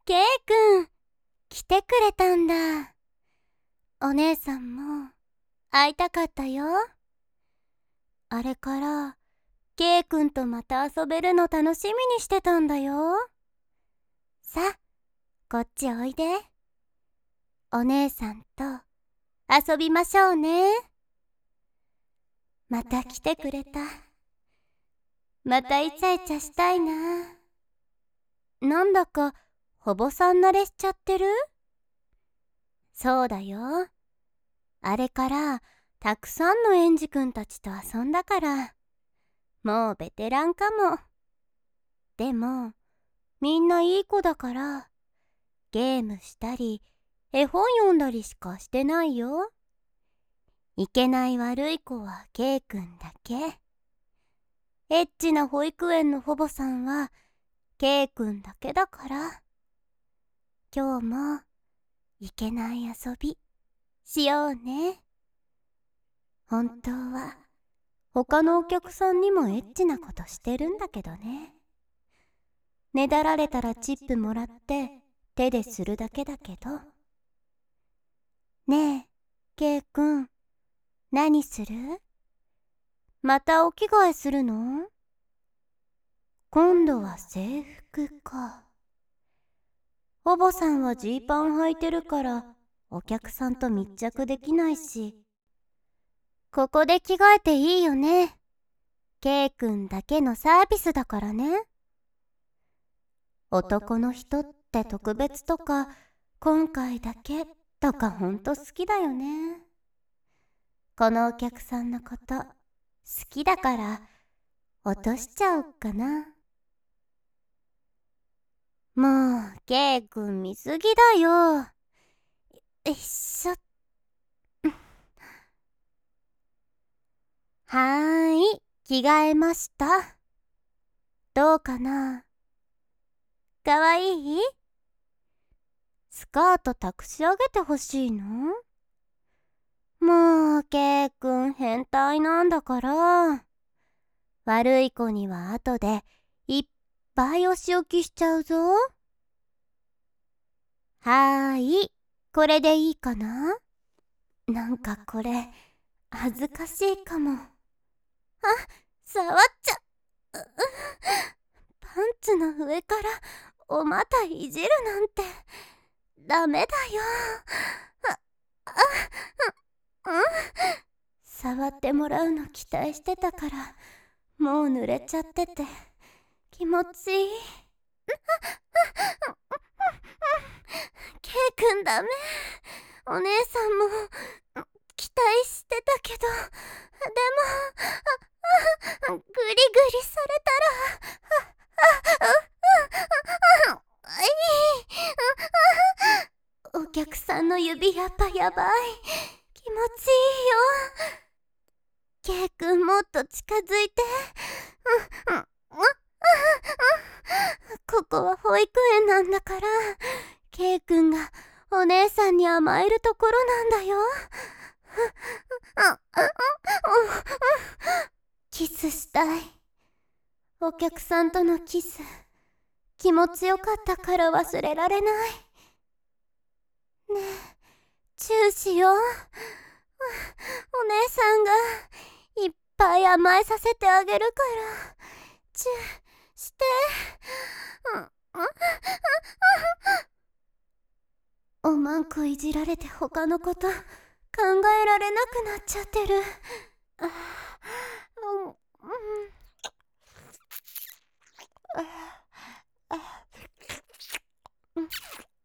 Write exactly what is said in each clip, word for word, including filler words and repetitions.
ケイくん、来てくれたんだ。お姉さんも会いたかったよ。あれからケイくんとまた遊べるの楽しみにしてたんだよ。さあ、こっちおいで。お姉さんと遊びましょうね。また来てくれた。またイチャイチャしたいな。なんだかほぼさん慣れしちゃってる？そうだよ。あれからたくさんの園児くんたちと遊んだから、もうベテランかも。でもみんないい子だから、ゲームしたり絵本読んだりしかしてないよ。いけない悪い子はケイくんだけ。エッチな保育園の保母さんはケイくんだけだから、今日もいけない遊びしようね。本当は他のお客さんにもエッチなことしてるんだけどね。ねだられたらチップもらって手でするだけだけど。ねえ、ケイくん、何する？またお着替えするの？今度は制服か。保母さんはジーパン履いてるからお客さんと密着できないし、ここで着替えていいよね。ケイくんだけのサービスだからね。男の人って特別とか今回だけとかほんと好きだよね。このお客さんのこと好きだから落としちゃおっかな。もうケイくん見すぎだよ。よいしょ。はーい、着替えました。どうかな？かわいい？スカート託し上げてほしいの？もうケイくん変態なんだから。悪い子には後でいっぱいお仕置きしちゃうぞ。はーい、これでいいかな？なんかこれ恥ずかしいかも。あ、触っちゃう。パンツの上からお股いじるなんてダメだよ。あ、あ、うん。触ってもらうの期待してたからもう濡れちゃってて気持ちいい。ケイくんダメ。お姉さんも期待してたけど、でもグリグリされたら、お客さんの指やっぱやばい。気持ちいいよ。ケイくんもっと近づいて。ここは保育園なんだから、ケイくんがお姉さんに甘えるところなんだよ。キスしたい。お客さんとのキス、気持ちよかったから忘れられない。ねえ、チューしよう。お姉さんがいっぱい甘えさせてあげるから、チューして。おまんこいじられて他のこと考えられなくなっちゃってる。あ、うん、うん、あ、あ、うん、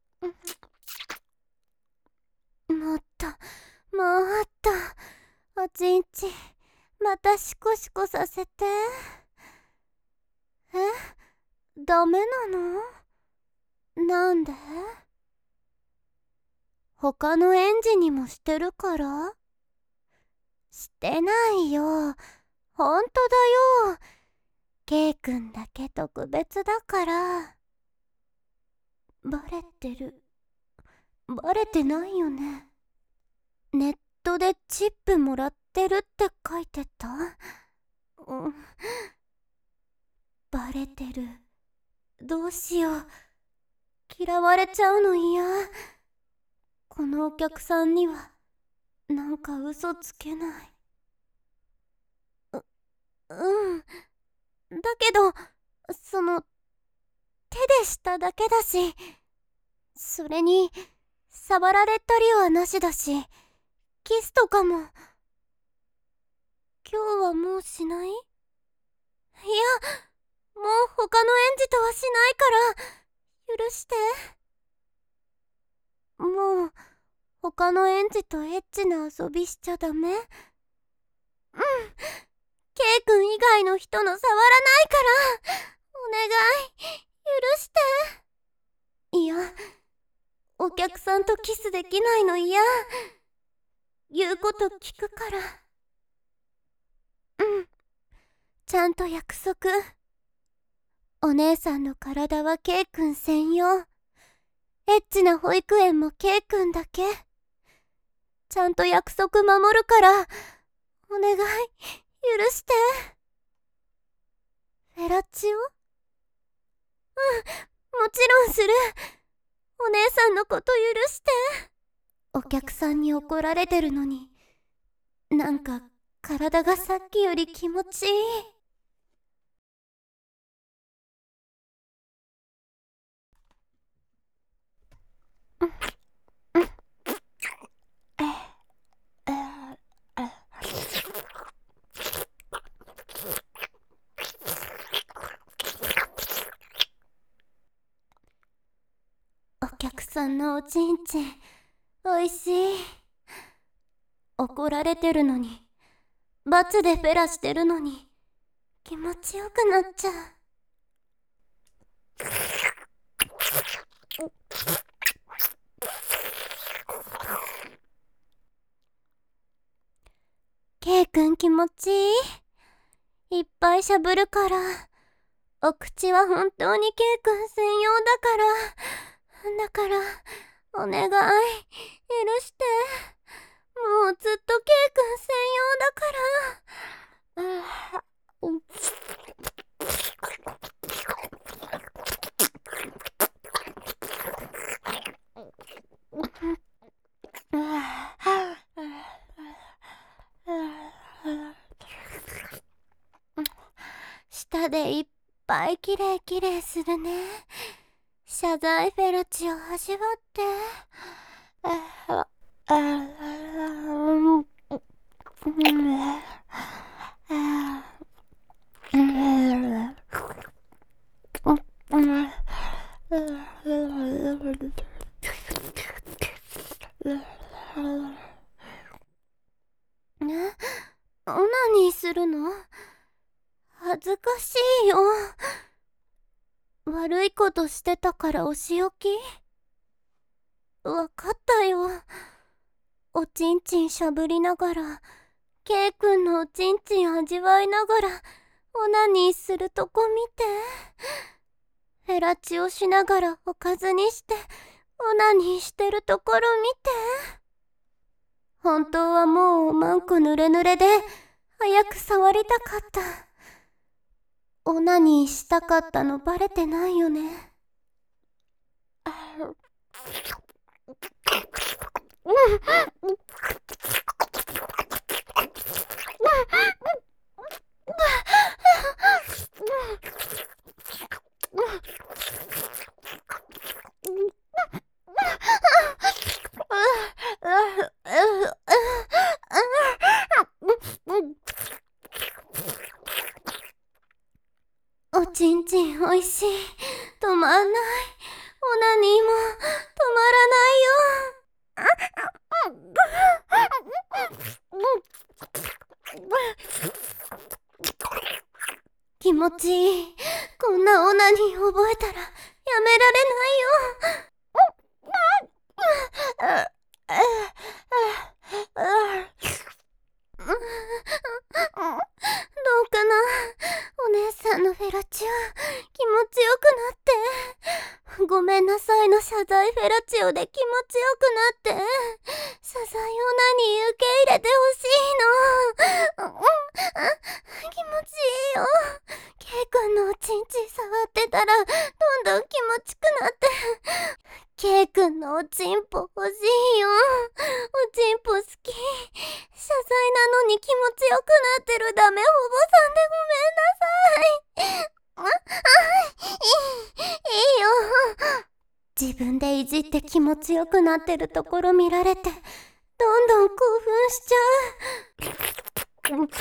うん、もっともっとおちんちんまたシコシコさせて。え、ダメなの？なんで？他の園児にもしてるから？してないよ。ほんとだよ。ケイくんだけ特別だから。バレてる？バレてないよね。ネットでチップもらってるって書いてた。うん、バレてる。どうしよう。気嫌われちゃうの嫌。このお客さんにはなんか嘘つけない。う、うん。だけど、その、手でしただけだし、それに、触られたりはなしだし、キスとかも。今日はもうしない？いや、もう他の園児とはしないから、許して。もう、他の園児とエッチな遊びしちゃダメ？うん。ケイ君以外の人の触らないから、お願い、許して。いや、お客さんとキスできないの嫌。言うこと聞くから。うん。ちゃんと約束。お姉さんの体はケイ君専用。エッチな保育園もケイ君だけ。ちゃんと約束守るから、お願い、許して。フェラチオ？うん、もちろんする。お姉さんのこと許して。お客さんに怒られてるのに、なんか体がさっきより気持ちいい。お客さんのおちんちん、おいしい。怒られてるのに、罰でフェラしてるのに、気持ちよくなっちゃう。ケイ君気持ちいい。いっぱいしゃぶるから。お口は本当にケイ君専用だから。だから、お願い、許して。もうずっとケイ君専用だから。舌でいっぱいきれいきれいするね。謝罪フェラチを味わって。ね、オナニーするの？恥ずかしいよ。悪いことしてたからお仕置き？わかったよ。おちんちんしゃぶりながら、ケイ君のおちんちん味わいながら、オナニーするとこ見て。フェラチオしながらおかずにして、オナニーしてるところ見て。本当はもうおまんこぬれぬれで、早く触りたかった。オナニーしたかったのバレてないよね。おちんちんおいしい。止まんない。オナニーも止まらないよ。気持ちいい。こんなオナニー覚えたらやめられないよ。どうかな。お姉さんのフェラチオ気持ちよくなって。 ごめんなさいの謝罪フェラチオで気持ちよくなって、謝罪オナニー受け入れてほしいの。うん、あ、気持ちいいよ。ケイ君のおちんち触ってたらどんどん気持ちくなって、ケイ君のおちんぽ欲しいよ。おちんぽ好き。謝罪なのに気持ちよくなってるダメ保母さんでごめんなさい。あ、あ、いい、いいよ。自分でいじって気持ちよくなってるところ見られて、どんどん興奮しちゃう。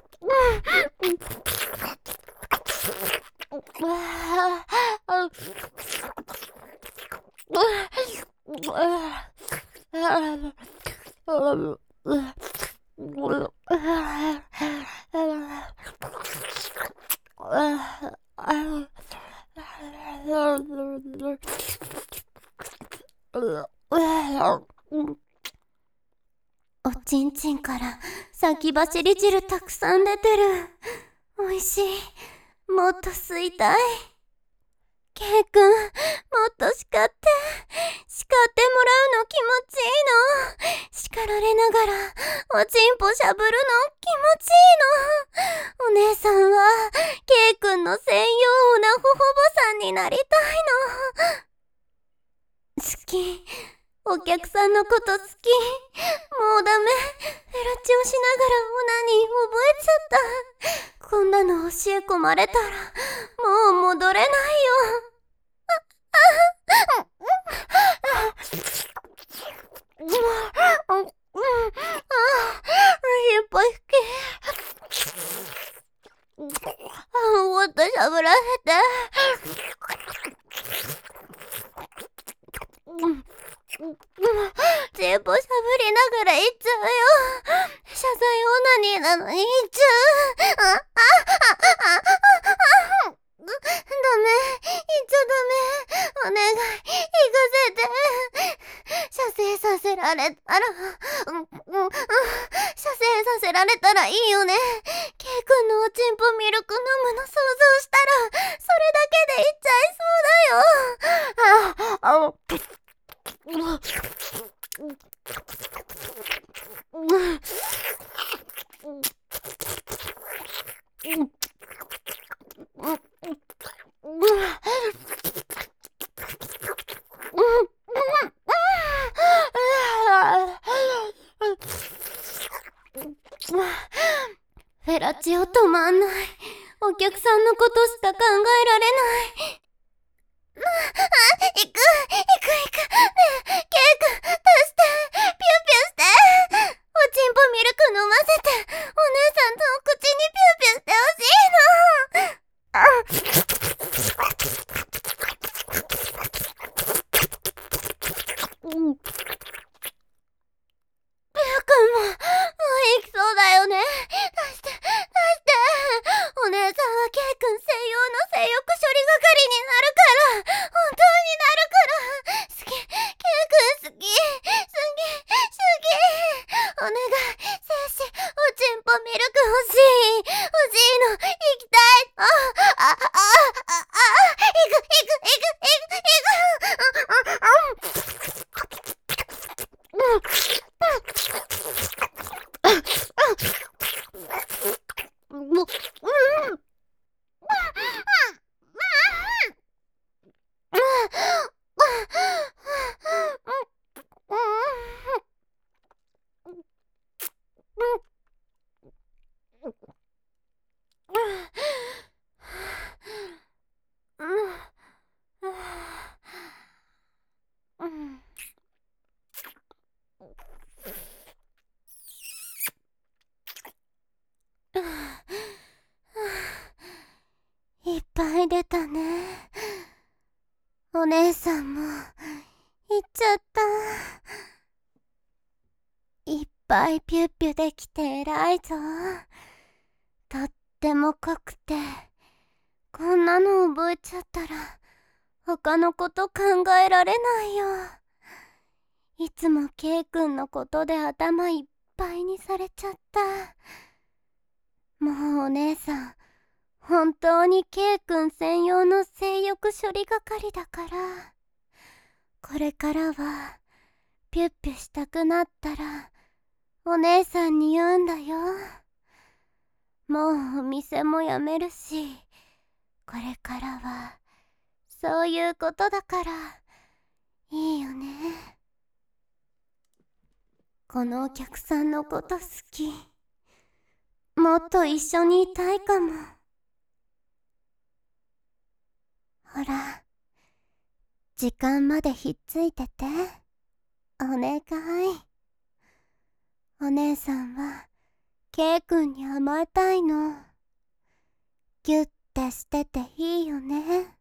おちんちんから先走り汁たくさん出てる。おいしい。もっと吸いたい。ケイくん、もっと叱って。叱ってもらうの気持ちいいの。叱られながらおちんぽしゃぶるの気持ちいいの。お姉さんはケイくんの専用なほほぼさんになりたいの。好き。お客さんのこと好き。もうダメ。フェラチオしながらオナニー覚えちゃった。こんなの教え込まれたらもう戻れないよ。もっとしゃぶらせて。チンポしゃぶりながら言っちゃうよ。謝罪オナニーなのに言っちゃう。あ、あ、あ、あ、あ、あ、ダメ。言っちゃダメ。お願い。行かせて。射精させられたら、うん、うん、うん。射精させられたらいいよね。ケイ君のおちんぽミルク飲むの想像したら、それだけで言っちゃいそうだよ。あ、あ、フェラチオ止まんない。お客さんのことしか考えられない。あ、行く、行く、行く。ねえ、ケイ君、出して、ピューピューして。おちんぽミルク飲ませて、お姉さんのお口にピューピューしてほしいの。うん。ピュー君も、もう行きそうだよね。出して、出して。お姉さんはケイ君専用の性欲処理係になるから。本当になるから。好き。ケイ君好き。好き。好き。お願い。精子、おちんぽミルク欲しい。欲しいの。行きたい。あ、あ、あ、あ、あ、あ、行く、行く、行く、行く、行く。もう、うん。いっぱい出たね。お姉さんも行っちゃった。いっぱいピュッピュできて偉いぞ。とっても濃くて、こんなの覚えちゃったら他のこと考えられないよ。いつもケイ君のことで頭いっぱいにされちゃった。もうお姉さん、本当にケイ君専用の性欲処理係だから。 これからはピュッピュしたくなったらお姉さんに言うんだよ。もうお店も辞めるし、これからはそういうことだからいいよね。このお客さんのこと好き。もっと一緒にいたいかも。ほら、時間までひっついてて。お願い。お姉さんはケイ君に甘えたいの。ギュッてしてていいよね。